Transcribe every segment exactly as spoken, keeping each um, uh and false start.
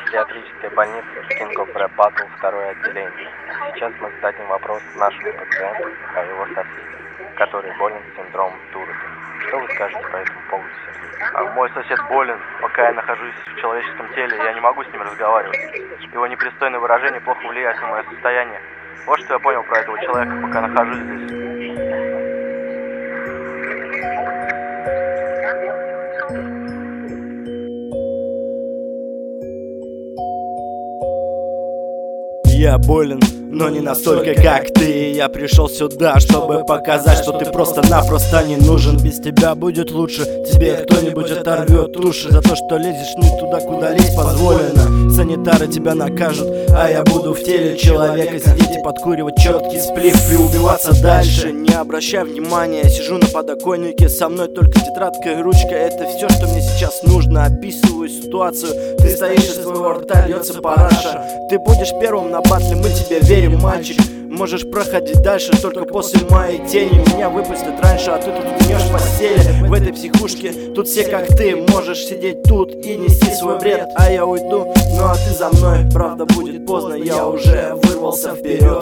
психиатрической больницы King of Rap Battle, второе отделение. Сейчас мы зададим вопрос нашему пациенту о его соседе, который болен синдромом Туретта. Что вы скажете по этому поводу, Сергей? А мой сосед болен. Пока я нахожусь в человеческом теле, я не могу с ним разговаривать. Его непристойное выражение плохо влияет на мое состояние. Вот что я понял про этого человека, пока нахожусь здесь. Я болен, но не настолько, как ты. Я пришел сюда, чтобы показать, что ты просто-напросто не нужен. Без тебя будет лучше, тебе кто-нибудь оторвет уши за то, что лезешь не туда, куда лезть позволено. Санитары тебя накажут, а я буду в теле человека сидеть и подкуривать четкий сплив и убиваться дальше. Не обращай внимания, я сижу на подоконнике, со мной только тетрадка и ручка. Это все, что мне сейчас нужно. Описываю ситуацию, ты стоишь, из твоего рта льется параша. Ты будешь первым на батле, мы тебе верим, мальчик. Можешь проходить дальше, только после моей тени. Меня выпустят раньше, а ты тут гнешь в постели. В этой психушке тут все как ты. Можешь сидеть тут и нести свой бред, а я уйду, ну а ты за мной. Правда, будет поздно, я уже вырвался вперед.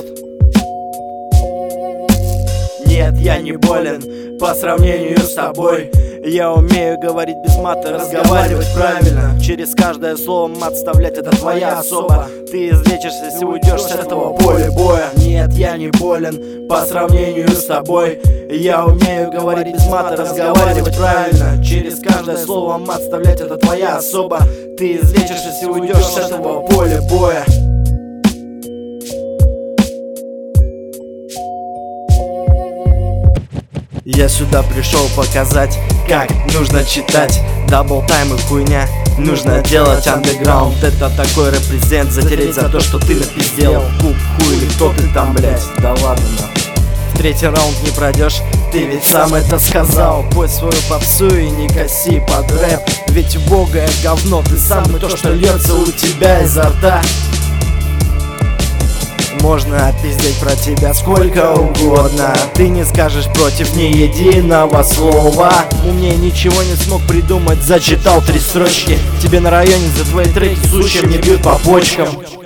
Нет, я не болен по сравнению с тобой. Я умею говорить без мата, разговаривать правильно. Через каждое слово мат вставлять, это твоя особа. Ты излечишься, если уйдешь с этого поля боя. Нет, я не болен по сравнению с тобой. Я умею говорить без мата, разговаривать правильно. Через каждое слово мат вставлять, это твоя особа. Ты излечишься, если уйдешь с этого поля боя. Я сюда пришел показать, как нужно читать. Дабл тайм и хуйня, нужно делать андеграунд. Это такой репрезент, затереть за то, что ты напиздел. Куб, хуй или кто ты там, блять, да ладно нахуй. В третий раунд не пройдешь, ты ведь сам это сказал. Пой свою попсу и не коси под рэп, ведь убогое говно, ты сам и то, что льется у тебя изо рта. Можно опиздеть про тебя сколько угодно, ты не скажешь против ни единого слова. Умнее ничего не смог придумать, зачитал три строчки. Тебе на районе за твои треки сучья мне бьют по почкам.